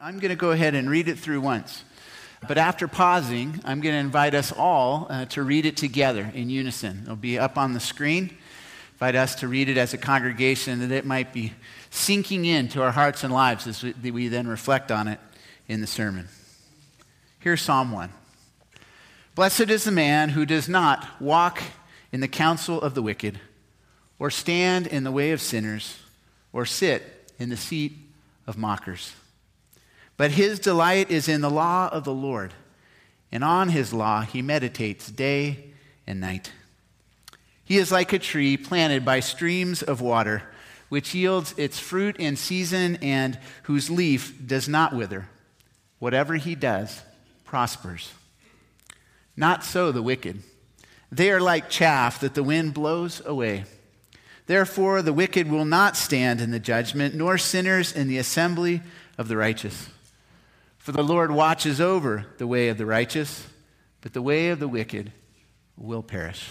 I'm going to go ahead and read it through once. But after pausing, I'm going to invite us all to read it together in unison. It'll be up on the screen. Invite us to read it as a congregation, that it might be sinking into our hearts and lives as we then reflect on it in the sermon. Here's Psalm 1. Blessed is the man who does not walk in the counsel of the wicked, or stand in the way of sinners, or sit in the seat of mockers. But his delight is in the law of the Lord, and on his law he meditates day and night. He is like a tree planted by streams of water, which yields its fruit in season and whose leaf does not wither. Whatever he does prospers. Not so the wicked. They are like chaff that the wind blows away. Therefore the wicked will not stand in the judgment, nor sinners in the assembly of the righteous. For the Lord watches over the way of the righteous, but the way of the wicked will perish.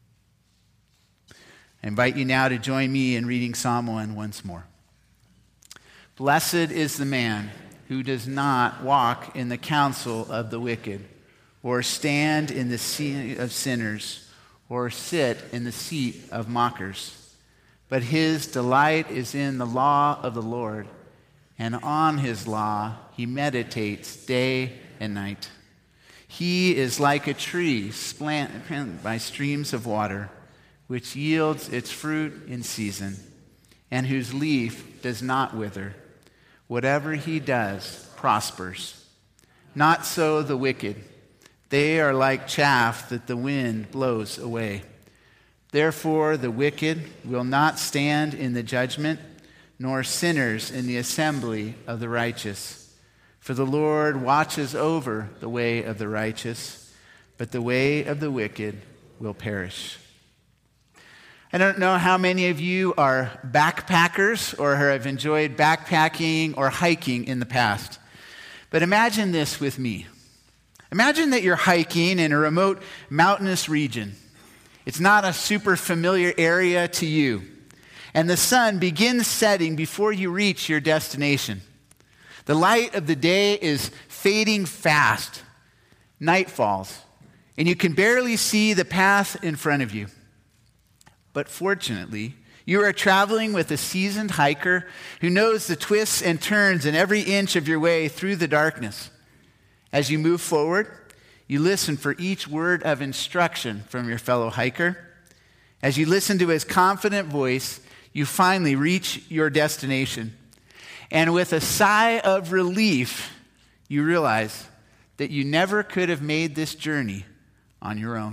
I invite you now to join me in reading Psalm 1 once more. Blessed is the man who does not walk in the counsel of the wicked, or stand in the seat of sinners, or sit in the seat of mockers. But his delight is in the law of the Lord, and on his law he meditates day and night. He is like a tree planted by streams of water, which yields its fruit in season, and whose leaf does not wither. Whatever he does prospers. Not so the wicked. They are like chaff that the wind blows away. Therefore the wicked will not stand in the judgment, nor sinners in the assembly of the righteous. For the Lord watches over the way of the righteous, but the way of the wicked will perish. I don't know how many of you are backpackers or have enjoyed backpacking or hiking in the past. But imagine this with me. Imagine that you're hiking in a remote mountainous region. It's not a super familiar area to you. And the sun begins setting before you reach your destination. The light of the day is fading fast. Night falls, and you can barely see the path in front of you. But fortunately, you are traveling with a seasoned hiker who knows the twists and turns in every inch of your way through the darkness. As you move forward, you listen for each word of instruction from your fellow hiker. As you listen to his confident voice, you finally reach your destination. And with a sigh of relief, you realize that you never could have made this journey on your own.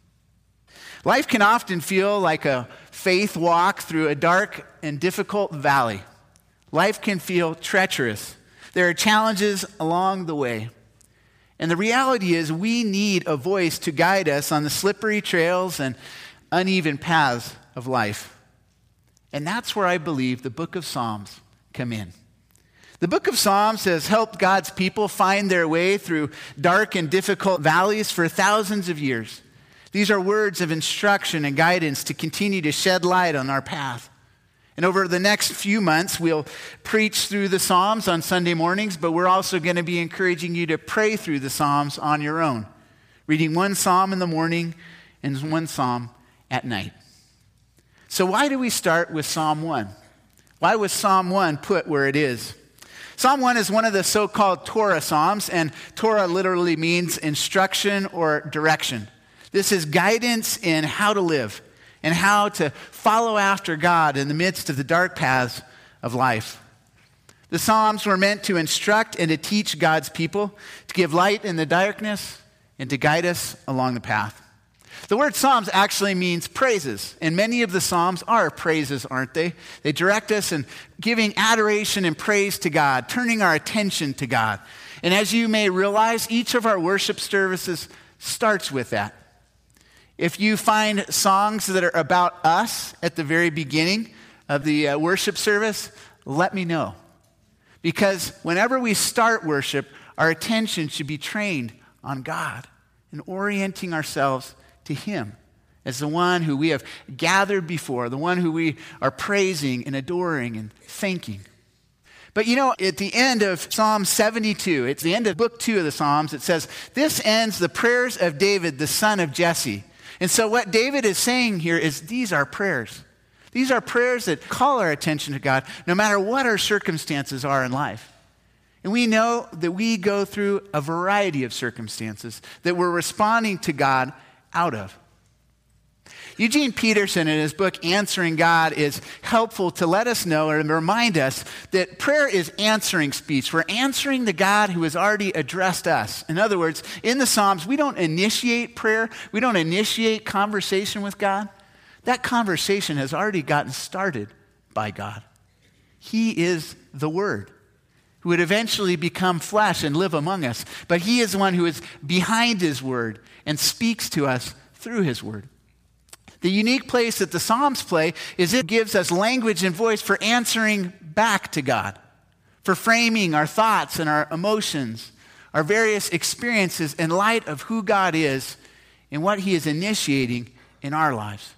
Life can often feel like a faith walk through a dark and difficult valley. Life can feel treacherous. There are challenges along the way. And the reality is we need a voice to guide us on the slippery trails and uneven paths of life. And that's where I believe the book of Psalms come in. The book of Psalms has helped God's people find their way through dark and difficult valleys for thousands of years. These are words of instruction and guidance to continue to shed light on our path. And over the next few months, we'll preach through the Psalms on Sunday mornings, but we're also going to be encouraging you to pray through the Psalms on your own, reading one Psalm in the morning and one Psalm at night. So why do we start with Psalm 1? Why was Psalm 1 put where it is? Psalm 1 is one of the so-called Torah Psalms, and Torah literally means instruction or direction. This is guidance in how to live and how to follow after God in the midst of the dark paths of life. The Psalms were meant to instruct and to teach God's people, to give light in the darkness, and to guide us along the path. The word Psalms actually means praises, and many of the Psalms are praises, aren't they? They direct us in giving adoration and praise to God, turning our attention to God. And as you may realize, each of our worship services starts with that. If you find songs that are about us at the very beginning of the worship service, let me know. Because whenever we start worship, our attention should be trained on God and orienting ourselves to Him as the one who we have gathered before, the one who we are praising and adoring and thanking. But at the end of Psalm 72, it's the end of book 2 of the Psalms, it says, this ends the prayers of David, the son of Jesse. And so what David is saying here is these are prayers. These are prayers that call our attention to God no matter what our circumstances are in life. And we know that we go through a variety of circumstances that we're responding to God out of. Eugene Peterson, in his book, Answering God, is helpful to let us know and remind us that prayer is answering speech. We're answering the God who has already addressed us. In other words, in the Psalms, we don't initiate prayer. We don't initiate conversation with God. That conversation has already gotten started by God. He is the Word, who would eventually become flesh and live among us. But he is the one who is behind his Word and speaks to us through his Word. The unique place that the Psalms play is it gives us language and voice for answering back to God, for framing our thoughts and our emotions, our various experiences in light of who God is and what he is initiating in our lives.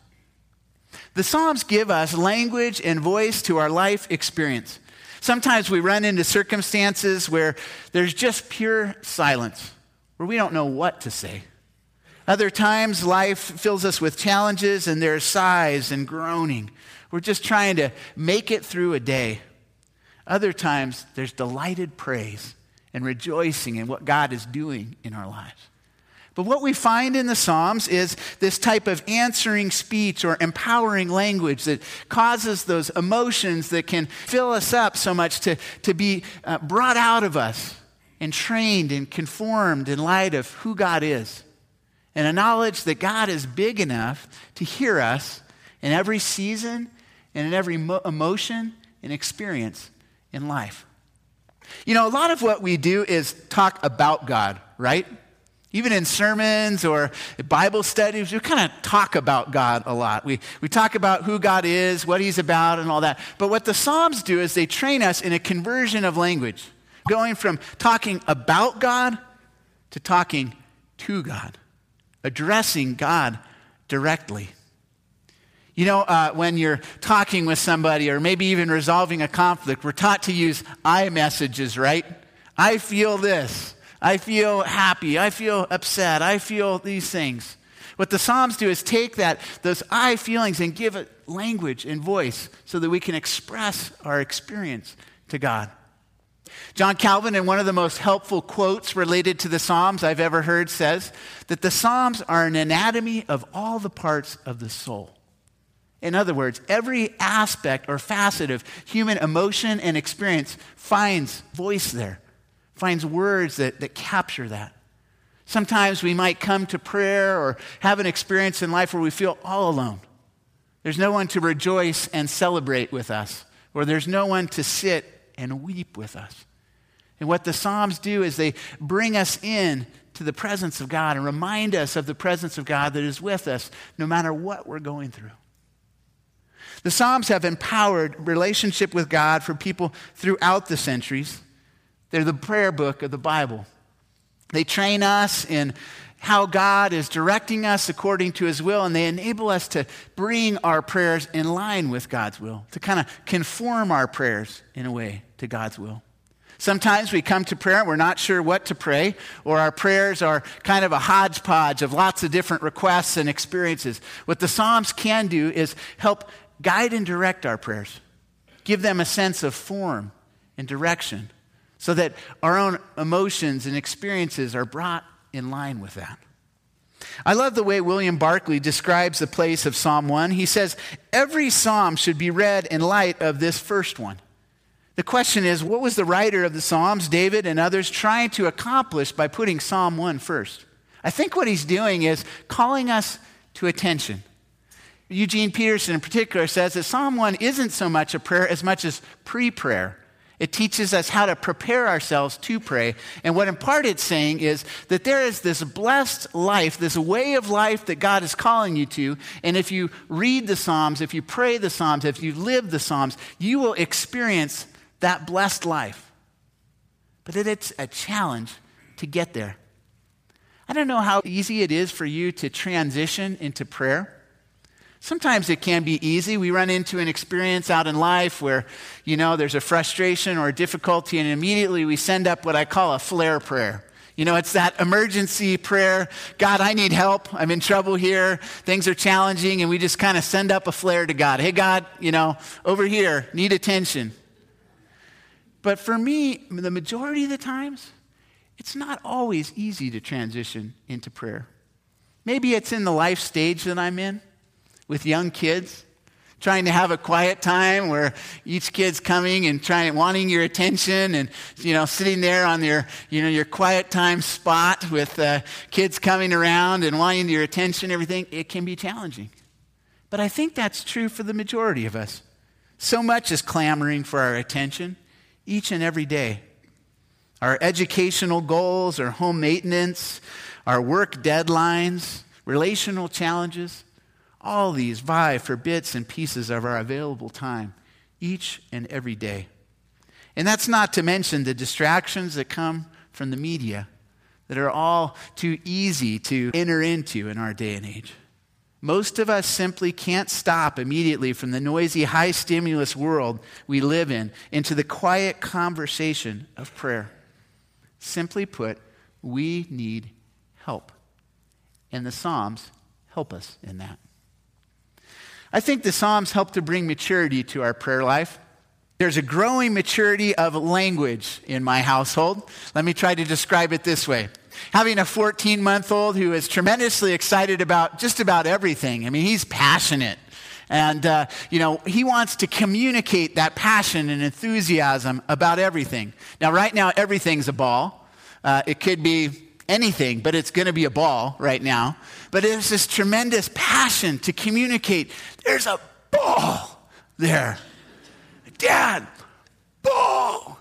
The Psalms give us language and voice to our life experience. Sometimes we run into circumstances where there's just pure silence, where we don't know what to say. Other times, life fills us with challenges and there's sighs and groaning. We're just trying to make it through a day. Other times, there's delighted praise and rejoicing in what God is doing in our lives. But what we find in the Psalms is this type of answering speech or empowering language that causes those emotions that can fill us up so much to be brought out of us and trained and conformed in light of who God is. And a knowledge that God is big enough to hear us in every season and in every emotion and experience in life. A lot of what we do is talk about God, right? Even in sermons or Bible studies, we kind of talk about God a lot. We talk about who God is, what he's about, and all that. But what the Psalms do is they train us in a conversion of language, going from talking about God to talking to God. Addressing God directly. When you're talking with somebody or maybe even resolving a conflict, we're taught to use I messages, right? I feel this. I feel happy. I feel upset. I feel these things. What the Psalms do is take those I feelings and give it language and voice so that we can express our experience to God. John Calvin, in one of the most helpful quotes related to the Psalms I've ever heard, says that the Psalms are an anatomy of all the parts of the soul. In other words, every aspect or facet of human emotion and experience finds voice there, finds words that capture that. Sometimes we might come to prayer or have an experience in life where we feel all alone. There's no one to rejoice and celebrate with us, or there's no one to sit and weep with us. And what the Psalms do is they bring us in to the presence of God and remind us of the presence of God that is with us no matter what we're going through. The Psalms have empowered relationship with God for people throughout the centuries. They're the prayer book of the Bible. They train us in how God is directing us according to his will, and they enable us to bring our prayers in line with God's will, to kind of conform our prayers in a way to God's will. Sometimes we come to prayer and we're not sure what to pray, or our prayers are kind of a hodgepodge of lots of different requests and experiences. What the Psalms can do is help guide and direct our prayers, give them a sense of form and direction so that our own emotions and experiences are brought in line with that. I love the way William Barclay describes the place of Psalm 1. He says, every psalm should be read in light of this first one. The question is, what was the writer of the Psalms, David and others, trying to accomplish by putting Psalm 1 first? I think what he's doing is calling us to attention. Eugene Peterson in particular says that Psalm 1 isn't so much a prayer as much as pre-prayer. It teaches us how to prepare ourselves to pray. And what in part it's saying is that there is this blessed life, this way of life that God is calling you to. And if you read the Psalms, if you pray the Psalms, if you live the Psalms, you will experience that blessed life. But it's a challenge to get there. I don't know how easy it is for you to transition into prayer. Sometimes it can be easy. We run into an experience out in life where, there's a frustration or a difficulty, and immediately we send up what I call a flare prayer. It's that emergency prayer. God, I need help. I'm in trouble here. Things are challenging, and we just kind of send up a flare to God. Hey, God, over here, need attention. But for me, the majority of the times, it's not always easy to transition into prayer. Maybe it's in the life stage that I'm in with young kids, trying to have a quiet time where each kid's coming and wanting your attention and, sitting there on your quiet time spot with kids coming around and wanting your attention, everything. It can be challenging. But I think that's true for the majority of us. So much is clamoring for our attention each and every day. Our educational goals, our home maintenance, our work deadlines, relational challenges, all these vie for bits and pieces of our available time each and every day. And that's not to mention the distractions that come from the media that are all too easy to enter into in our day and age. Most of us simply can't stop immediately from the noisy, high-stimulus world we live in into the quiet conversation of prayer. Simply put, we need help. And the Psalms help us in that. I think the Psalms help to bring maturity to our prayer life. There's a growing maturity of language in my household. Let me try to describe it this way. Having a 14-month-old who is tremendously excited about just about everything. I mean, he's passionate. And, he wants to communicate that passion and enthusiasm about everything. Now, right now, everything's a ball. It could be anything, but it's going to be a ball right now. But there's this tremendous passion to communicate. There's a ball there. Dad, ball.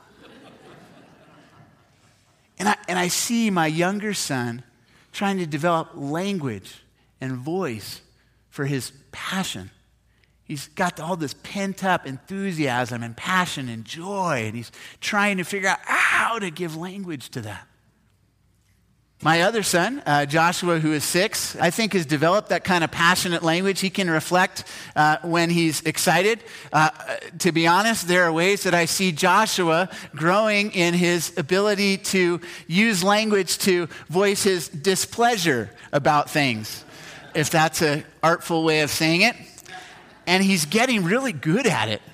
And I see my younger son trying to develop language and voice for his passion. He's got all this pent-up enthusiasm and passion and joy, and he's trying to figure out how to give language to that. My other son, Joshua, who is 6, I think has developed that kind of passionate language. He can reflect when he's excited. To be honest, there are ways that I see Joshua growing in his ability to use language to voice his displeasure about things, if that's an artful way of saying it. And he's getting really good at it.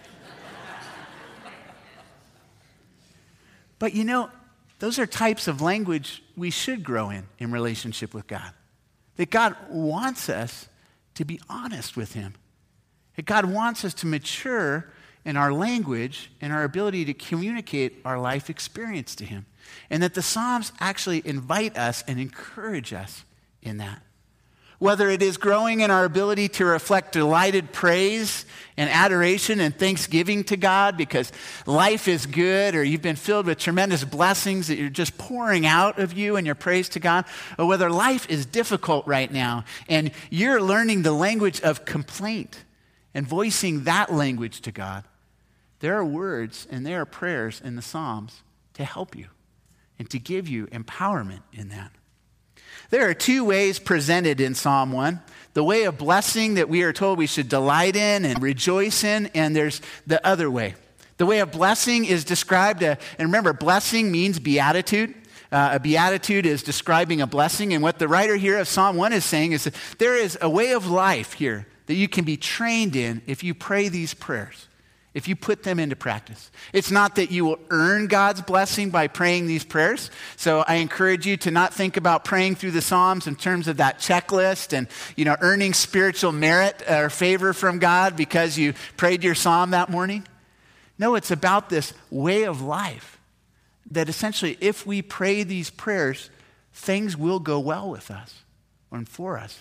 But those are types of language we should grow in relationship with God. That God wants us to be honest with him. That God wants us to mature in our language and our ability to communicate our life experience to him. And that the Psalms actually invite us and encourage us in that. Whether it is growing in our ability to reflect delighted praise and adoration and thanksgiving to God because life is good, or you've been filled with tremendous blessings that you're just pouring out of you and your praise to God, or whether life is difficult right now and you're learning the language of complaint and voicing that language to God, there are words and there are prayers in the Psalms to help you and to give you empowerment in that. There are 2 ways presented in Psalm 1. The way of blessing that we are told we should delight in and rejoice in, and there's the other way. The way of blessing is described, and remember, blessing means beatitude. A beatitude is describing a blessing, and what the writer here of Psalm 1 is saying is that there is a way of life here that you can be trained in if you pray these prayers, if you put them into practice. It's not that you will earn God's blessing by praying these prayers. So I encourage you to not think about praying through the Psalms in terms of that checklist and, earning spiritual merit or favor from God because you prayed your psalm that morning. No, it's about this way of life that essentially if we pray these prayers, things will go well with us and for us.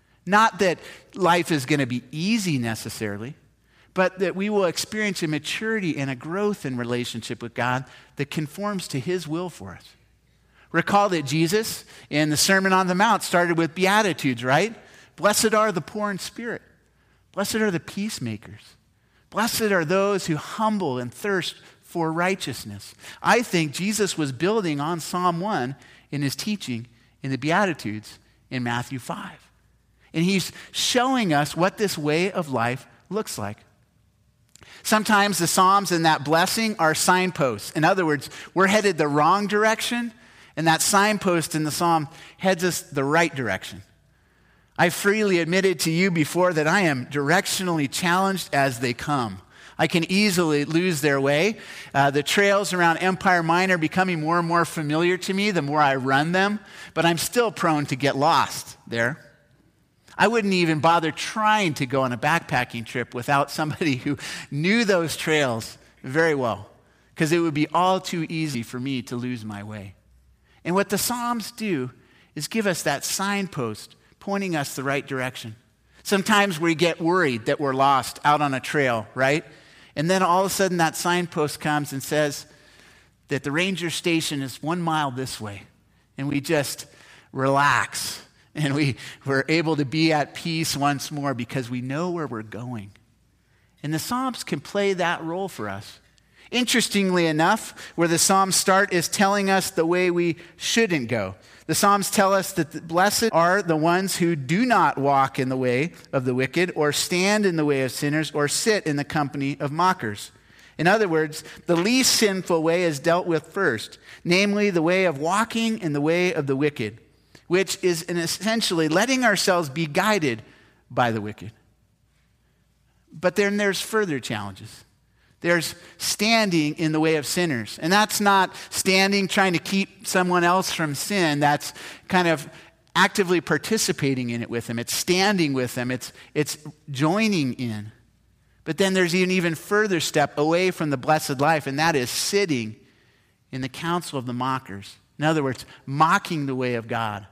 Not that life is going to be easy necessarily, but that we will experience a maturity and a growth in relationship with God that conforms to his will for us. Recall that Jesus, in the Sermon on the Mount, started with Beatitudes, right? Blessed are the poor in spirit. Blessed are the peacemakers. Blessed are those who humble and thirst for righteousness. I think Jesus was building on Psalm 1 in his teaching in the Beatitudes in Matthew 5. And he's showing us what this way of life looks like. Sometimes the Psalms and that blessing are signposts. In other words, we're headed the wrong direction, and that signpost in the Psalm heads us the right direction. I freely admitted to you before that I am directionally challenged as they come. I can easily lose their way. The trails around Empire Mine are becoming more and more familiar to me the more I run them, but I'm still prone to get lost there. I wouldn't even bother trying to go on a backpacking trip without somebody who knew those trails very well, because it would be all too easy for me to lose my way. And what the Psalms do is give us that signpost pointing us the right direction. Sometimes we get worried that we're lost out on a trail, right? And then all of a sudden that signpost comes and says that the ranger station is 1 mile this way. And we just relax. And we're able to be at peace once more because we know where we're going. And the Psalms can play that role for us. Interestingly enough, where the Psalms start is telling us the way we shouldn't go. The Psalms tell us that the blessed are the ones who do not walk in the way of the wicked, or stand in the way of sinners, or sit in the company of mockers. In other words, the least sinful way is dealt with first, namely the way of walking in the way of the wicked, which is essentially letting ourselves be guided by the wicked. But then there's further challenges. There's standing in the way of sinners. And that's not standing trying to keep someone else from sin. That's kind of actively participating in it with them. It's standing with them. It's joining in. But then there's an even further step away from the blessed life, and that is sitting in the counsel of the mockers. In other words, mocking the way of God.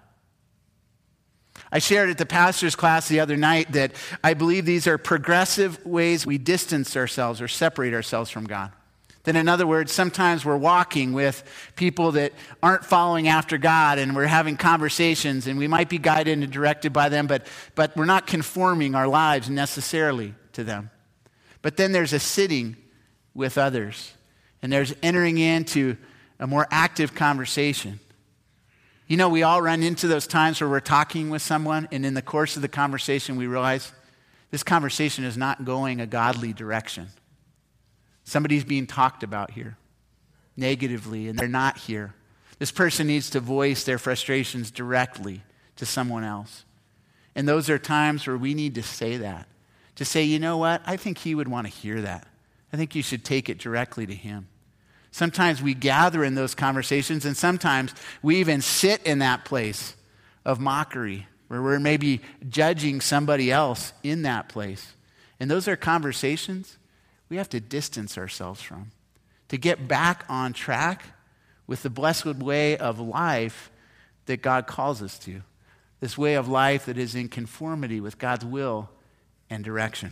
I shared at the pastor's class the other night that I believe these are progressive ways we distance ourselves or separate ourselves from God. That in other words, sometimes we're walking with people that aren't following after God, and we're having conversations, and we might be guided and directed by them, but we're not conforming our lives necessarily to them. But then there's a sitting with others, and there's entering into a more active conversation. You know, we all run into those times where we're talking with someone, and in the course of the conversation, we realize this conversation is not going a godly direction. Somebody's being talked about here negatively, and they're not here. This person needs to voice their frustrations directly to someone else. And those are times where we need to say that. To say, you know what? I think he would want to hear that. I think you should take it directly to him. Sometimes we gather in those conversations, and sometimes we even sit in that place of mockery where we're maybe judging somebody else in that place. And those are conversations we have to distance ourselves from to get back on track with the blessed way of life that God calls us to, this way of life that is in conformity with God's will and direction.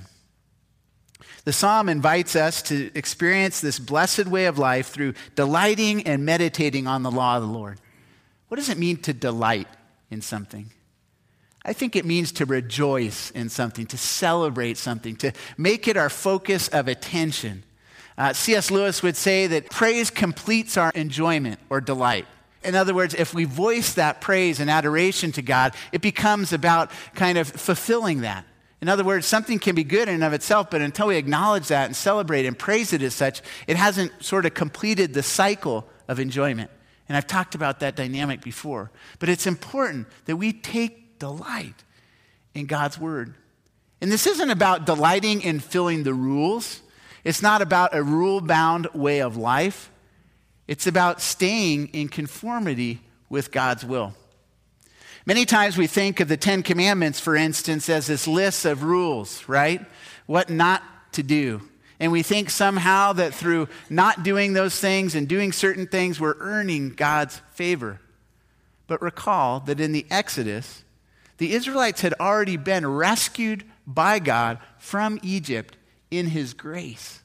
The psalm invites us to experience this blessed way of life through delighting and meditating on the law of the Lord. What does it mean to delight in something? I think it means to rejoice in something, to celebrate something, to make it our focus of attention. C.S. Lewis would say that praise completes our enjoyment or delight. In other words, if we voice that praise and adoration to God, it becomes about kind of fulfilling that. In other words, something can be good in and of itself, but until we acknowledge that and celebrate and praise it as such, it hasn't sort of completed the cycle of enjoyment. And I've talked about that dynamic before. But it's important that we take delight in God's word. And this isn't about delighting in filling the rules. It's not about a rule-bound way of life. It's about staying in conformity with God's will. Many times we think of the Ten Commandments, for instance, as this list of rules, right? What not to do. And we think somehow that through not doing those things and doing certain things, we're earning God's favor. But recall that in the Exodus, the Israelites had already been rescued by God from Egypt in his grace.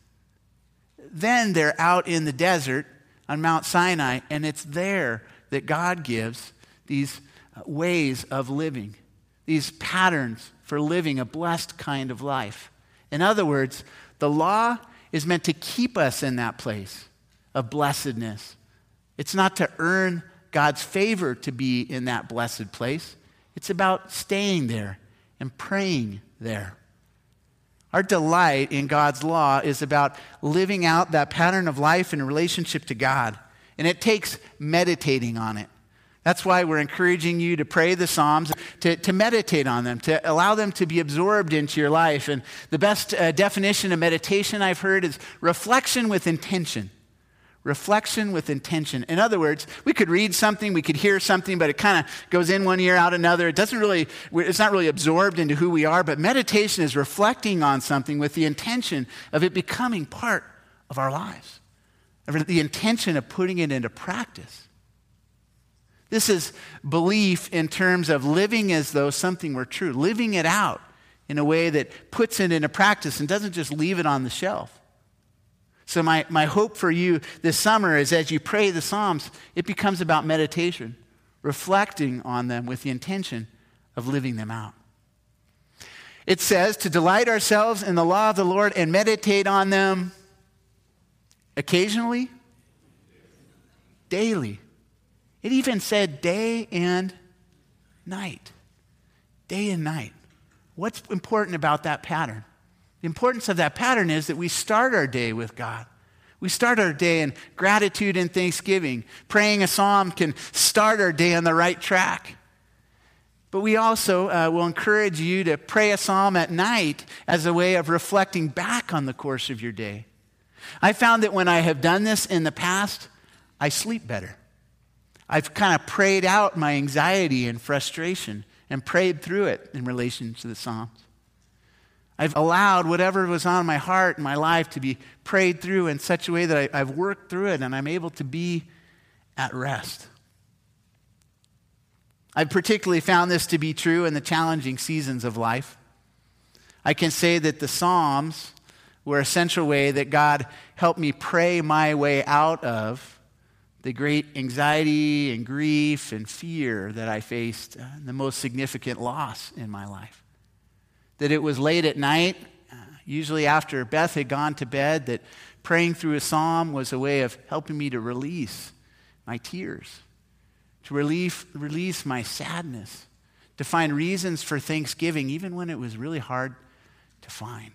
Then they're out in the desert on Mount Sinai, and it's there that God gives these ways of living, these patterns for living a blessed kind of life. In other words, the law is meant to keep us in that place of blessedness. It's not to earn God's favor to be in that blessed place. It's about staying there and praying there. Our delight in God's law is about living out that pattern of life in relationship to God. And it takes meditating on it. That's why we're encouraging you to pray the Psalms, to meditate on them, to allow them to be absorbed into your life. And the best definition of meditation I've heard is reflection with intention. Reflection with intention. In other words, we could read something, we could hear something, but it kind of goes in one ear, out another. It's not really absorbed into who we are, but meditation is reflecting on something with the intention of it becoming part of our lives, of the intention of putting it into practice. This is belief in terms of living as though something were true, living it out in a way that puts it into practice and doesn't just leave it on the shelf. So my hope for you this summer is as you pray the Psalms, it becomes about meditation, reflecting on them with the intention of living them out. It says to delight ourselves in the law of the Lord and meditate on them occasionally, daily. It even said day and night. Day and night. What's important about that pattern? The importance of that pattern is that we start our day with God. We start our day in gratitude and thanksgiving. Praying a psalm can start our day on the right track. But we also will encourage you to pray a psalm at night as a way of reflecting back on the course of your day. I found that when I have done this in the past, I sleep better. I've kind of prayed out my anxiety and frustration and prayed through it in relation to the Psalms. I've allowed whatever was on my heart and my life to be prayed through in such a way that I've worked through it and I'm able to be at rest. I've particularly found this to be true in the challenging seasons of life. I can say that the Psalms were a central way that God helped me pray my way out of the great anxiety and grief and fear that I faced, the most significant loss in my life. That it was late at night, usually after Beth had gone to bed, that praying through a psalm was a way of helping me to release my tears, to release my sadness, to find reasons for thanksgiving, even when it was really hard to find.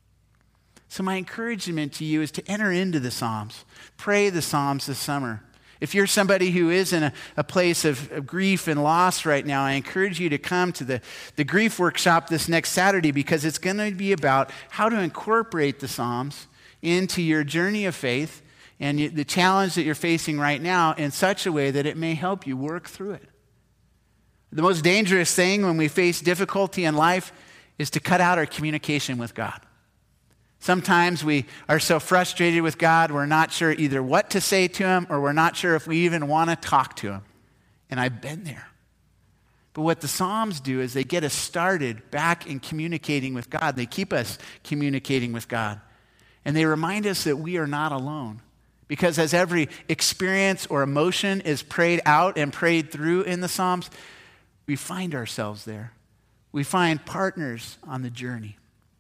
So my encouragement to you is to enter into the Psalms. Pray the Psalms this summer. If you're somebody who is in a place of grief and loss right now, I encourage you to come to the grief workshop this next Saturday because it's going to be about how to incorporate the Psalms into your journey of faith and the challenge that you're facing right now in such a way that it may help you work through it. The most dangerous thing when we face difficulty in life is to cut out our communication with God. Sometimes we are so frustrated with God, we're not sure either what to say to him or we're not sure if we even want to talk to him. And I've been there. But what the Psalms do is they get us started back in communicating with God. They keep us communicating with God. And they remind us that we are not alone. Because as every experience or emotion is prayed out and prayed through in the Psalms, we find ourselves there. We find partners on the journey.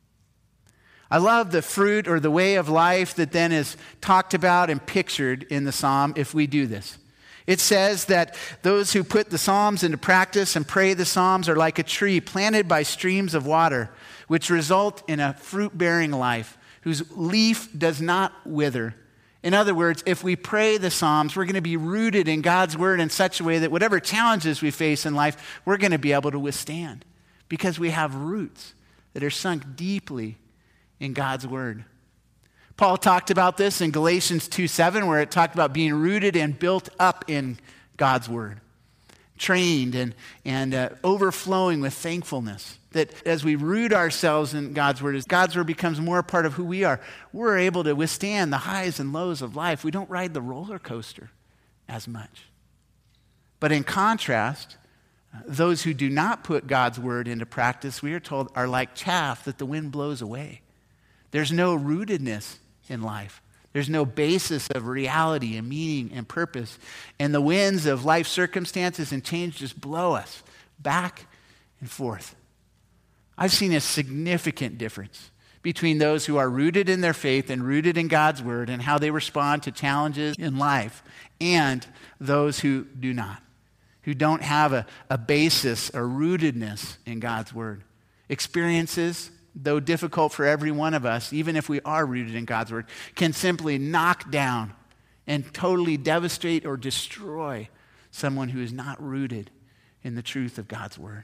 I love the fruit or the way of life that then is talked about and pictured in the psalm if we do this. It says that those who put the Psalms into practice and pray the Psalms are like a tree planted by streams of water, which result in a fruit-bearing life, whose leaf does not wither. In other words, if we pray the Psalms, we're going to be rooted in God's word in such a way that whatever challenges we face in life, we're going to be able to withstand because we have roots that are sunk deeply in God's word. Paul talked about this in Galatians 2:7, where it talked about being rooted and built up in God's word, trained and overflowing with thankfulness. That as we root ourselves in God's word, as God's word becomes more a part of who we are, we're able to withstand the highs and lows of life. We don't ride the roller coaster as much. But in contrast, those who do not put God's word into practice, we are told, are like chaff that the wind blows away. There's no rootedness in life. There's no basis of reality and meaning and purpose. And the winds of life circumstances and change just blow us back and forth. I've seen a significant difference between those who are rooted in their faith and rooted in God's word and how they respond to challenges in life and those who do not, who don't have a basis or rootedness in God's word. Experiences, though difficult for every one of us, even if we are rooted in God's word, can simply knock down and totally devastate or destroy someone who is not rooted in the truth of God's word.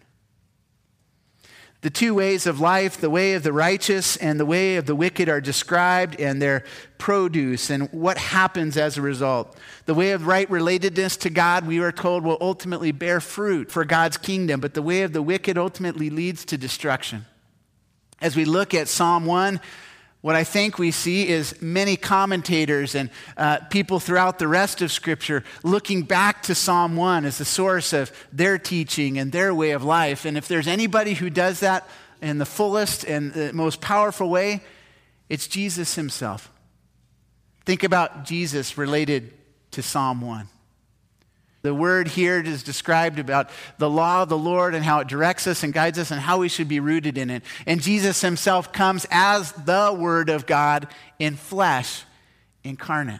The two ways of life, the way of the righteous and the way of the wicked, are described and their produce and what happens as a result. The way of right relatedness to God, we are told, will ultimately bear fruit for God's kingdom, but the way of the wicked ultimately leads to destruction. As we look at Psalm 1, what I think we see is many commentators and people throughout the rest of Scripture looking back to Psalm 1 as the source of their teaching and their way of life. And if there's anybody who does that in the fullest and the most powerful way, it's Jesus himself. Think about Jesus related to Psalm 1. The word here is described about the law of the Lord and how it directs us and guides us and how we should be rooted in it. And Jesus himself comes as the Word of God in flesh, incarnate.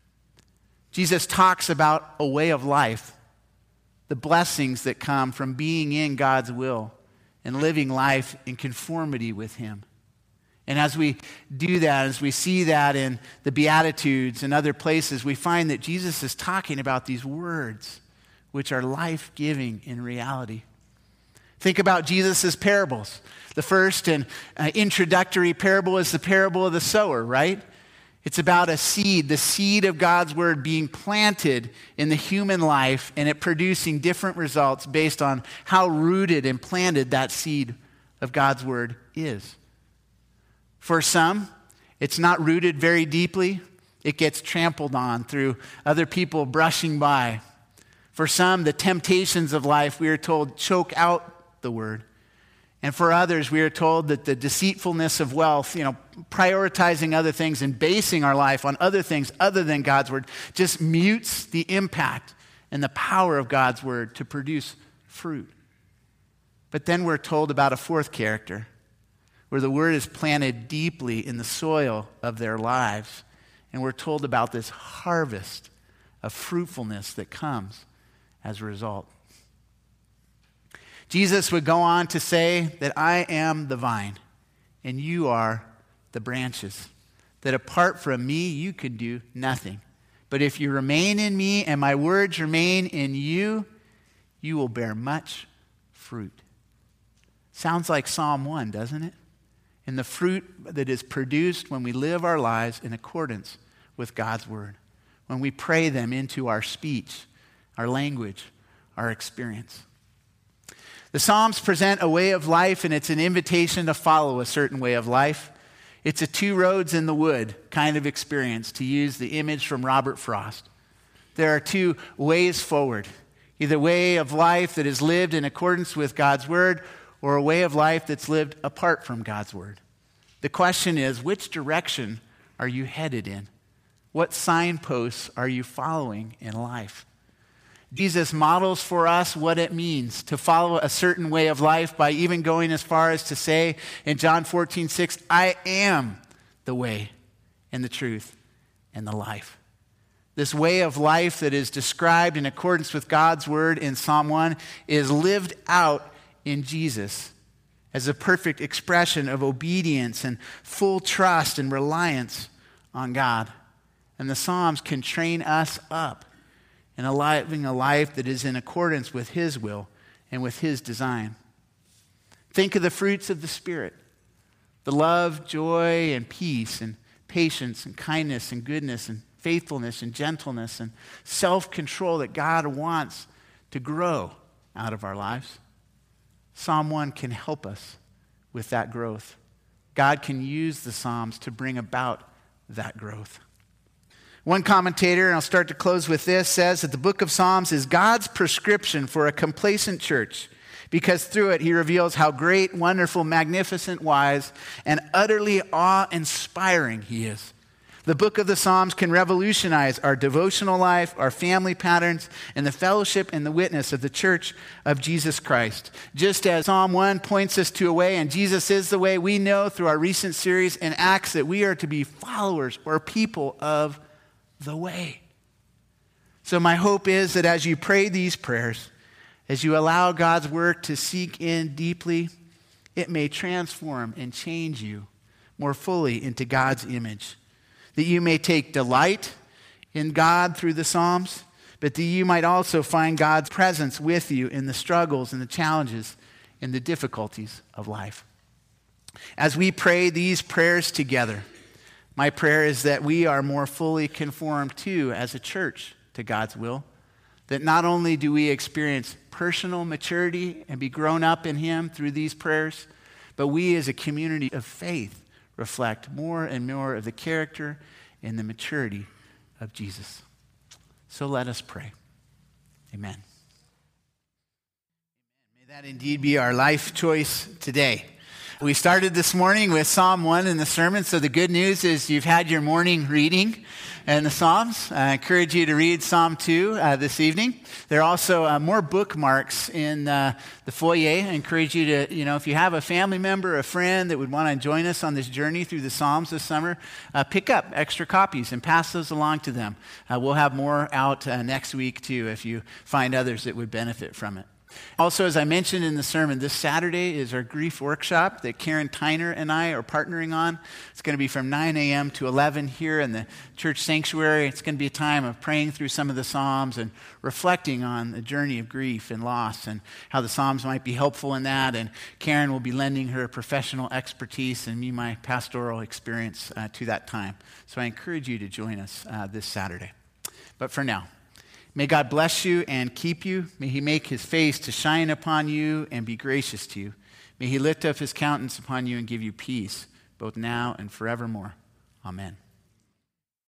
Jesus talks about a way of life, the blessings that come from being in God's will and living life in conformity with him. And as we do that, as we see that in the Beatitudes and other places, we find that Jesus is talking about these words, which are life-giving in reality. Think about Jesus' parables. The first and introductory parable is the parable of the sower, right? It's about a seed, the seed of God's word being planted in the human life and it producing different results based on how rooted and planted that seed of God's word is. For some, it's not rooted very deeply. It gets trampled on through other people brushing by. For some, the temptations of life, we are told, choke out the word. And for others, we are told that the deceitfulness of wealth, prioritizing other things and basing our life on other things other than God's word, just mutes the impact and the power of God's word to produce fruit. But then we're told about a fourth character, where the word is planted deeply in the soil of their lives. And we're told about this harvest of fruitfulness that comes as a result. Jesus would go on to say that I am the vine and you are the branches, that apart from me you could do nothing. But if you remain in me and my words remain in you, you will bear much fruit. Sounds like Psalm 1, doesn't it? And the fruit that is produced when we live our lives in accordance with God's word, when we pray them into our speech, our language, our experience. The Psalms present a way of life, and it's an invitation to follow a certain way of life. It's a two roads in the wood kind of experience, to use the image from Robert Frost. There are two ways forward, either a way of life that is lived in accordance with God's word, or a way of life that's lived apart from God's word. The question is, which direction are you headed in? What signposts are you following in life? Jesus models for us what it means to follow a certain way of life by even going as far as to say in John 14:6, I am the way and the truth and the life. This way of life that is described in accordance with God's word in Psalm 1 is lived out in Jesus as a perfect expression of obedience and full trust and reliance on God. And the Psalms can train us up in living a life that is in accordance with his will and with his design. Think of the fruits of the Spirit: the love, joy, and peace, and patience, and kindness, and goodness, and faithfulness, and gentleness, and self-control that God wants to grow out of our lives. Psalm 1 can help us with that growth. God can use the Psalms to bring about that growth. One commentator, and I'll start to close with this, says that the book of Psalms is God's prescription for a complacent church, because through it he reveals how great, wonderful, magnificent, wise, and utterly awe-inspiring he is. The book of the Psalms can revolutionize our devotional life, our family patterns, and the fellowship and the witness of the church of Jesus Christ. Just as Psalm 1 points us to a way, and Jesus is the way, we know through our recent series in Acts that we are to be followers or people of the way. So my hope is that as you pray these prayers, as you allow God's word to seek in deeply it may transform and change you more fully into God's image, that you may take delight in God through the Psalms, but that you might also find God's presence with you in the struggles and the challenges and the difficulties of life. As we pray these prayers together, my prayer is that we are more fully conformed to, as a church, to God's will, that not only do we experience personal maturity and be grown up in Him through these prayers, but we as a community of faith reflect more and more of the character and the maturity of Jesus. So let us pray. Amen. May that indeed be our life choice today. We started this morning with Psalm 1 in the sermon, so the good news is you've had your morning reading in the Psalms. I encourage you to read Psalm 2 this evening. There are also more bookmarks in the foyer. I encourage you to, if you have a family member, a friend that would want to join us on this journey through the Psalms this summer, pick up extra copies and pass those along to them. We'll have more out next week too if you find others that would benefit from it. Also, as I mentioned in the sermon, this Saturday is our grief workshop that Karen Tyner and I are partnering on. It's going to be from 9 a.m. to 11 here in the church sanctuary. It's going to be a time of praying through some of the Psalms and reflecting on the journey of grief and loss and how the Psalms might be helpful in that. And Karen will be lending her professional expertise and me my pastoral experience to that time. So I encourage you to join us this Saturday. But for now, may God bless you and keep you. May He make His face to shine upon you and be gracious to you. May He lift up His countenance upon you and give you peace, both now and forevermore. Amen.